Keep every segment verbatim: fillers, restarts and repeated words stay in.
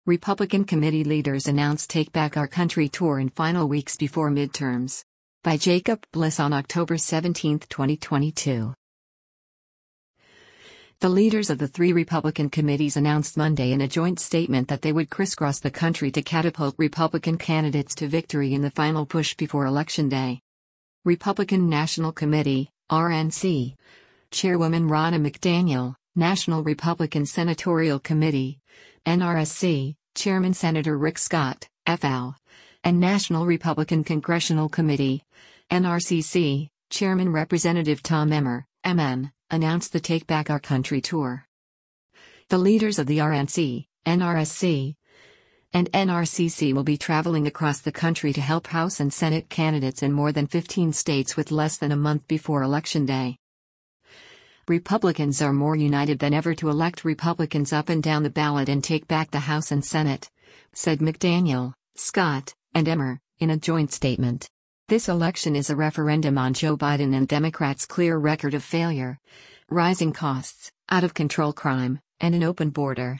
Republican committee leaders announce Take Back Our Country tour in final weeks before midterms. By Jacob Bliss on October seventeenth, twenty twenty-two. The leaders of the three Republican committees announced Monday in a joint statement that they would crisscross the country to catapult Republican candidates to victory in the final push before Election Day. Republican National Committee, R N C. Chairwoman Ronna McDaniel, National Republican Senatorial Committee, N R S C, Chairman Senator Rick Scott, F L, and National Republican Congressional Committee, N R C C, Chairman Representative Tom Emmer, M N, announced the Take Back Our Country tour. The leaders of the R N C, N R S C, and N R C C will be traveling across the country to help House and Senate candidates in more than fifteen states with less than a month before Election Day. Republicans are more united than ever to elect Republicans up and down the ballot and take back the House and Senate, said McDaniel, Scott, and Emmer, in a joint statement. This election is a referendum on Joe Biden and Democrats' clear record of failure, rising costs, out-of-control crime, and an open border.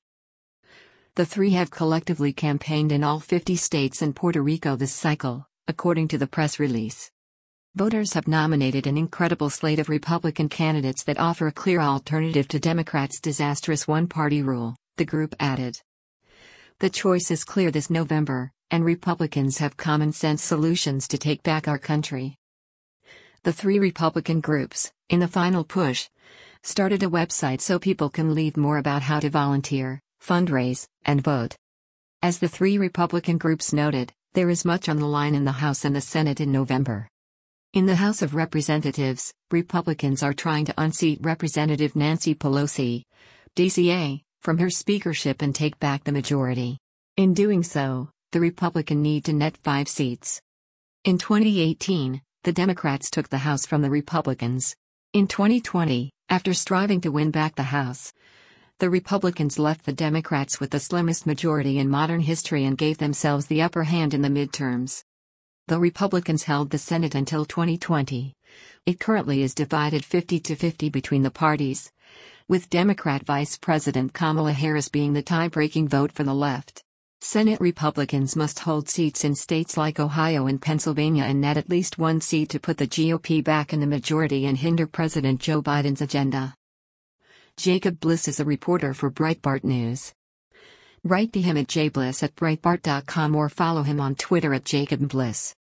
The three have collectively campaigned in all fifty states and Puerto Rico this cycle, according to the press release. Voters have nominated an incredible slate of Republican candidates that offer a clear alternative to Democrats' disastrous one-party rule, the group added. The choice is clear this November, and Republicans have common-sense solutions to take back our country. The three Republican groups, in the final push, started a website so people can leave more about how to volunteer, fundraise, and vote. As the three Republican groups noted, there is much on the line in the House and the Senate in November. In the House of Representatives, Republicans are trying to unseat Representative Nancy Pelosi, D C A, from her speakership and take back the majority. In doing so, the Republican need to net five seats. In twenty eighteen, the Democrats took the House from the Republicans. In twenty twenty, after striving to win back the House, the Republicans left the Democrats with the slimmest majority in modern history and gave themselves the upper hand in the midterms. Though Republicans held the Senate until twenty twenty, it currently is divided fifty to fifty between the parties, with Democrat Vice President Kamala Harris being the tie-breaking vote for the left. Senate Republicans must hold seats in states like Ohio and Pennsylvania and net at least one seat to put the G O P back in the majority and hinder President Joe Biden's agenda. Jacob Bliss is a reporter for Breitbart News. Write to him at jbliss at breitbart dot com or follow him on Twitter at Jacob Bliss.